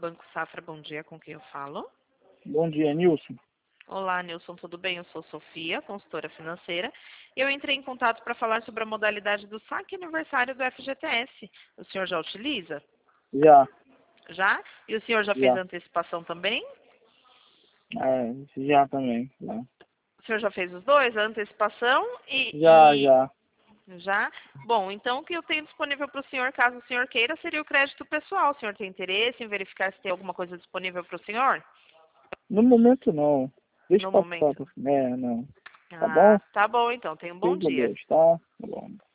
Banco Safra, bom dia, com quem eu falo? Bom dia, Nilson. Olá, Nilson, tudo bem? Eu sou Sofia, consultora financeira. Eu entrei em contato para falar sobre a modalidade do saque aniversário do FGTS. O senhor já utiliza? Já, Já? E o senhor já fez já. antecipação também? Já também. Já, O senhor já fez os dois, a antecipação já. Já. já? Bom, então o que eu tenho disponível para o senhor, caso o senhor queira, seria o crédito pessoal. O senhor tem interesse em verificar se tem alguma coisa disponível para o senhor? No momento, não. Deixa No passar. momento. Não. Tá bom? Ah, tá bom então. Tenha um bom Fique com dia. Deus, tá? Tá bom.